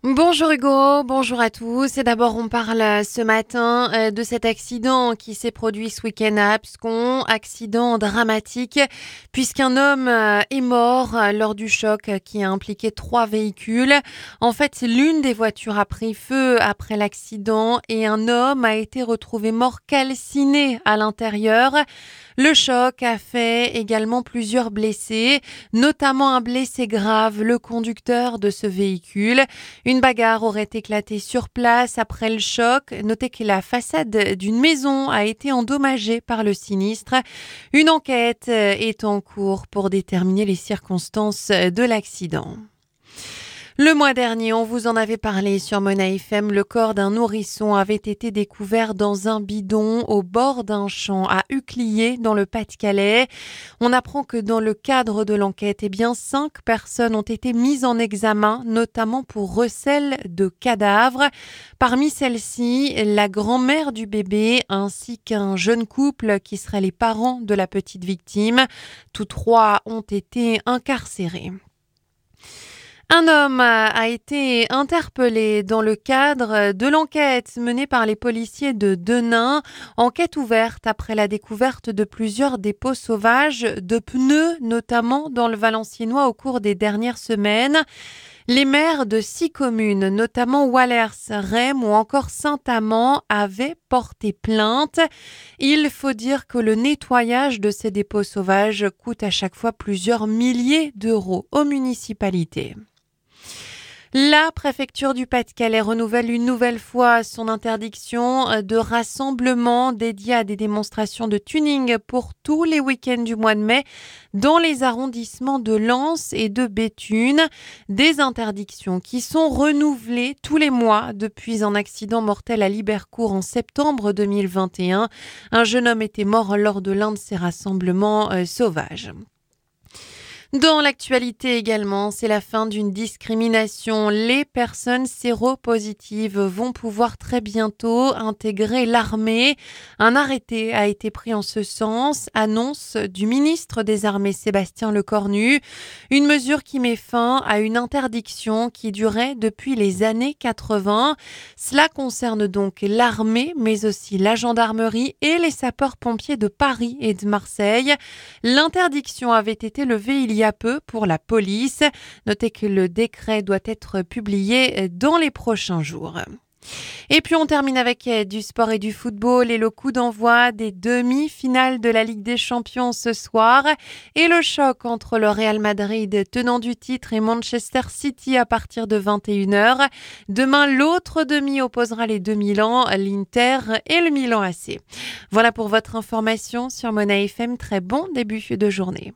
Bonjour Hugo, bonjour à tous. Et d'abord, on parle ce matin de cet accident qui s'est produit ce week-end à Abscon. Accident dramatique puisqu'un homme est mort lors du choc qui a impliqué 3 véhicules. En fait, l'une des voitures a pris feu après l'accident et un homme a été retrouvé mort calciné à l'intérieur. Le choc a fait également plusieurs blessés, notamment un blessé grave, le conducteur de ce véhicule. Une bagarre aurait éclaté sur place après le choc. Notez que la façade d'une maison a été endommagée par le sinistre. Une enquête est en cours pour déterminer les circonstances de l'accident. Le mois dernier, on vous en avait parlé sur Mona FM, le corps d'un nourrisson avait été découvert dans un bidon au bord d'un champ à Uclier dans le Pas-de-Calais. On apprend que dans le cadre de l'enquête, 5 personnes ont été mises en examen, notamment pour recel de cadavres. Parmi celles-ci, la grand-mère du bébé ainsi qu'un jeune couple qui seraient les parents de la petite victime. Tous 3 ont été incarcérés. Un homme a été interpellé dans le cadre de l'enquête menée par les policiers de Denain. Enquête ouverte après la découverte de plusieurs dépôts sauvages de pneus, notamment dans le Valenciennois au cours des dernières semaines. Les maires de 6 communes, notamment Wallers, Rheims ou encore Saint-Amand, avaient porté plainte. Il faut dire que le nettoyage de ces dépôts sauvages coûte à chaque fois plusieurs milliers d'euros aux municipalités. La préfecture du Pas-de-Calais renouvelle une nouvelle fois son interdiction de rassemblement dédié à des démonstrations de tuning pour tous les week-ends du mois de mai dans les arrondissements de Lens et de Béthune. Des interdictions qui sont renouvelées tous les mois depuis un accident mortel à Libercourt en septembre 2021. Un jeune homme était mort lors de l'un de ces rassemblements sauvages. Dans l'actualité également, c'est la fin d'une discrimination. Les personnes séropositives vont pouvoir très bientôt intégrer l'armée. Un arrêté a été pris en ce sens, annonce du ministre des Armées Sébastien Lecornu. Une mesure qui met fin à une interdiction qui durait depuis les années 80. Cela concerne donc l'armée, mais aussi la gendarmerie et les sapeurs-pompiers de Paris et de Marseille. L'interdiction avait été levée il y a peu pour la police. Notez que le décret doit être publié dans les prochains jours. Et puis on termine avec du sport et du football et le coup d'envoi des demi-finales de la Ligue des Champions ce soir et le choc entre le Real Madrid, tenant du titre, et Manchester City à partir de 21h. Demain, l'autre demi opposera les deux Milan, l'Inter et le Milan AC. Voilà pour votre information sur Mona FM. Très bon début de journée.